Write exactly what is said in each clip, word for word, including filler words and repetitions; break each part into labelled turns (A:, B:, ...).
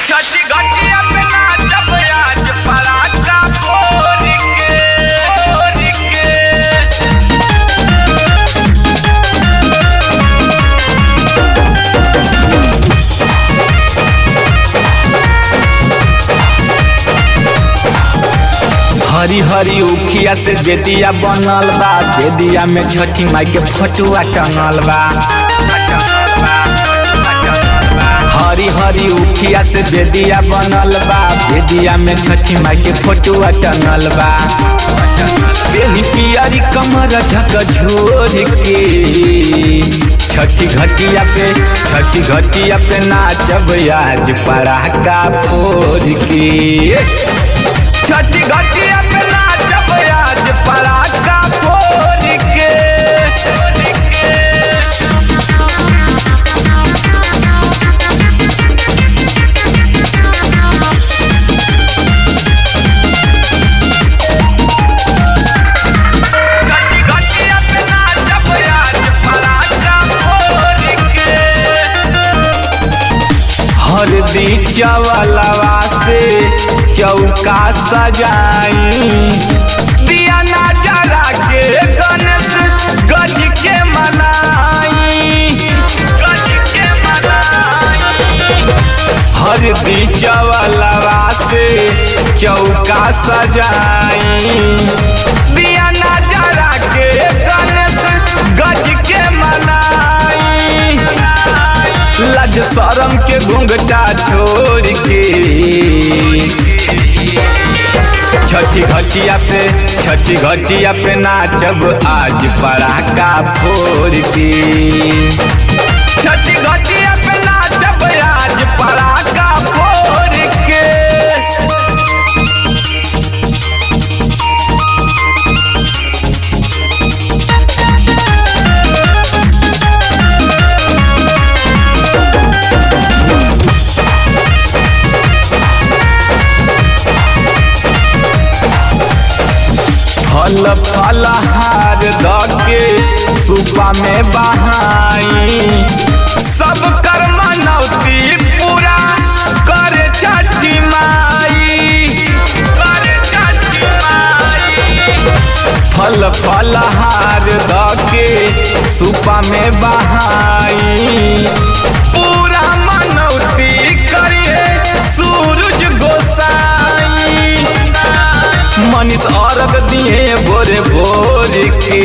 A: छठी घटिया पे नाचब आज पराठा फोड़ के फोड़ के। हरी हरी उखिया से बेदिया बनल बा, बेदिया में छठी माई के फोटुआ टंगल बा। हरी हरी उखिया से बेदिया बनल बा, बेदिया में छठी माई के फोटुआ टंगल बा। बेनी पियरी कमर ढक झोर के छठी घटिया पे छठी घटिया पे नाचब आज पराठा फोड़ के। छठी घटिया पे नाचब आज पराठा फोड़ के। हरदी चवलवा से चौका सजाई, दिया ना जरा के गणेश गज के मनाई गज के मनाई। हरदी चवलवा से चौका सजाई, दिया ना जरा के गणेश गज के मनाई। लज शरम के घूंघटा छोड़ के छठी घटिया पे छठी घटिया पे नाचब आज पराठा फोड़ के। छठी घटिया पे नाचब आज पराठा फोड़ के। फल फलहार दके सुपा में बहाई, सब कर मनौती पूरा करे छठी माई करे छठी माई। फल फलहार दके सुपा में बहाई, पूरा मनौती करिए सूरज गोसाई। मनीष अर्घ दिए भोरे भोर के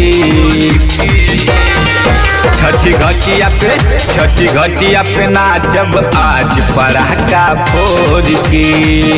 A: छठी घटिया पे छठी घटिया पे नाचब आज पराठा फोड़ के।